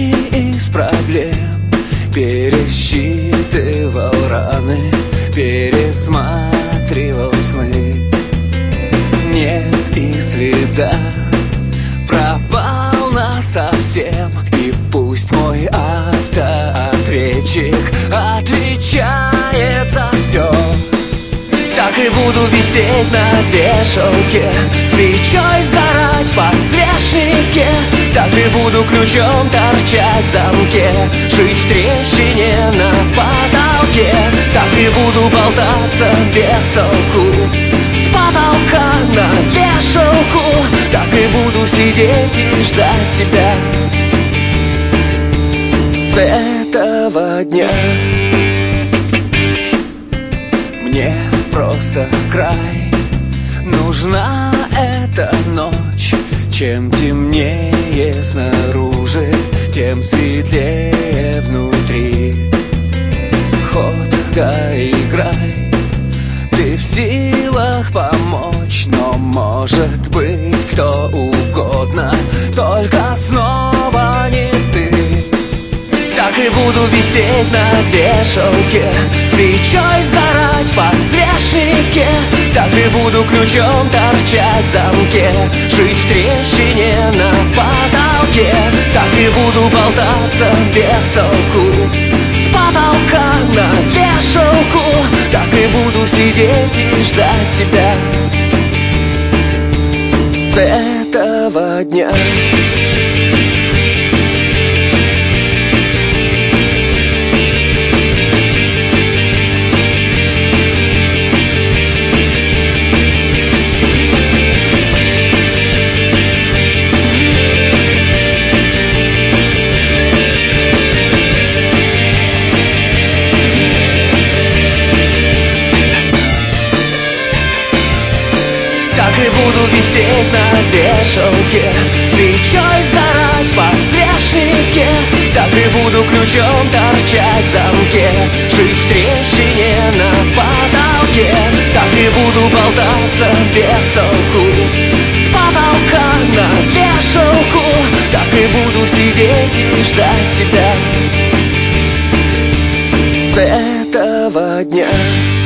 из проблем, пересчитывал раны, пересматривал сны. Нет и следа, пропал насовсем. И пусть мой автоответчик отвечает за все, так и буду висеть на вешалке, свечой сгорать в подсвечнике. Так и буду ключом торчать в замке, жить в трещине на потолке. Так и буду болтаться без толку с потолка на вешалку. Так и буду сидеть и ждать тебя с этого дня. Мне просто край нужна эта ночь. Чем темнее снаружи, тем светлее внутри. Ход доиграй, ты в силах помочь, но может быть кто угодно, только снова не ты. Так и буду висеть на вешалке, свечой сгорать в подсвечнике. Так и буду ключом торчать в замке, жить в трещине на потолке. Так и буду болтаться без толку с потолка на вешалку. Так и буду сидеть и ждать тебя с этого дня. Так и буду висеть на вешалке, свечой сгорать в подсвечнике. Так и буду ключом торчать в замке, жить в трещине на потолке. Так и буду болтаться без толку с потолка на вешалку. Так и буду сидеть и ждать тебя с этого дня.